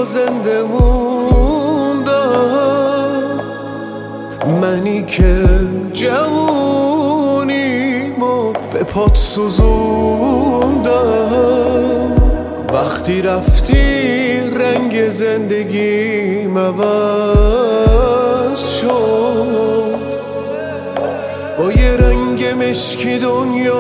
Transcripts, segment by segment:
زنده موندم، منی که جوونیمو به پات سوزوندم. وقتی رفتی رنگ زندگیم عوض شد، با یه رنگ مشکی دنیامو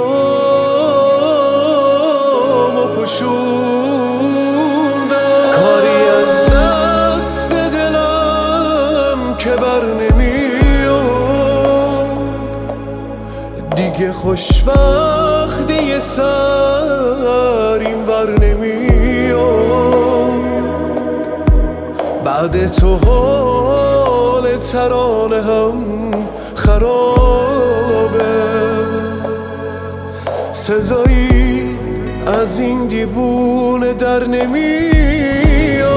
پوشوندم. کاری از دست دلم که بر نمیاد، دیگه خوشبختی سر این ور نمیاد. بعد تو حال ترانه هم خرابه، صدایی از این دیوونه در نمیاد.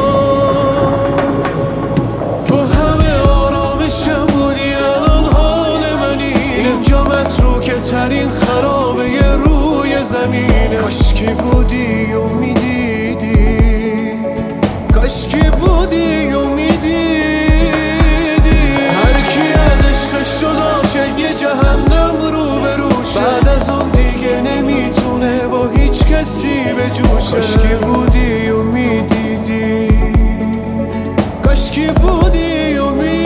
تو همه آرامشم بودی، الان حال منی اینجا متروکه ترین خرابه روی زمینه. کاشکی بودی و میدیدی، کاشکی بودی و میدیدی. هر کی از عشقش شد عاشق یه جهنم رو به روشه، بعد از اون دیگه نمیتونه با هیچ کسی به جوشه. کاشکی بودی و میدیدی، کاشکی بودی و میدیدی.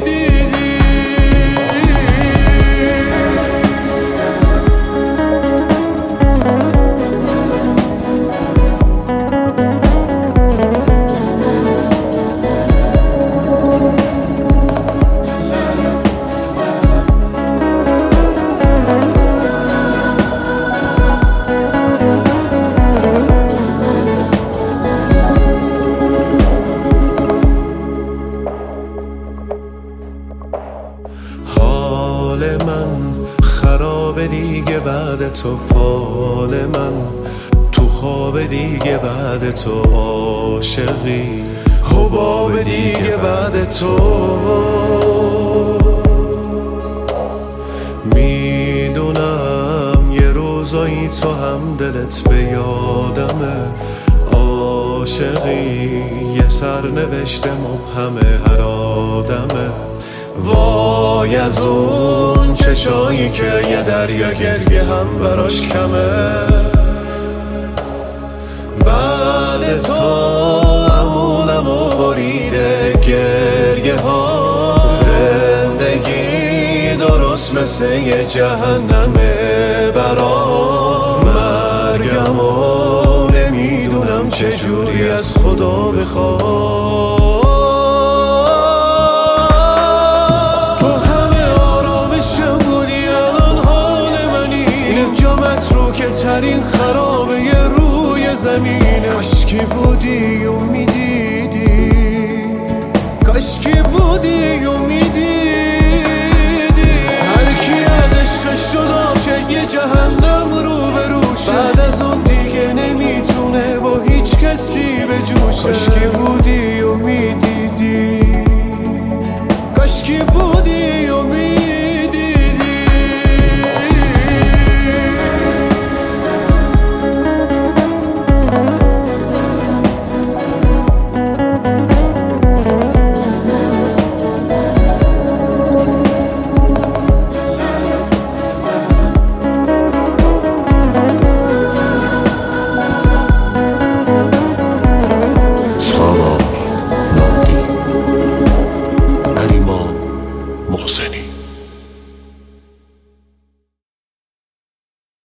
حال من خراب دیگه بعد تو، فال من تو خواب دیگه بعد تو، عاشقی حباب دیگه بعد تو. میدونم یه روزایی تو هم دلت به یادمه، عاشقی یه سرنوشت مبهمه هر آدمه. وای از اون چشایی که یه دریا گریه هم براش کمه. بعد تو امونمو بریده گریه ها، زندگی درست مثل یه جهنمه برام. مرگمو نمیدونم چجوری از خدا بخوام. ترین خرابه روی زمینه. کاشکی بودی و میدیدی، کاشکی بودی و میدیدی. هر کی از عشقش شد عاشق یه جهنم رو به روشه، بعد از اون دیگه نمیتونه با هیچ کسی به جوشه. کاشکی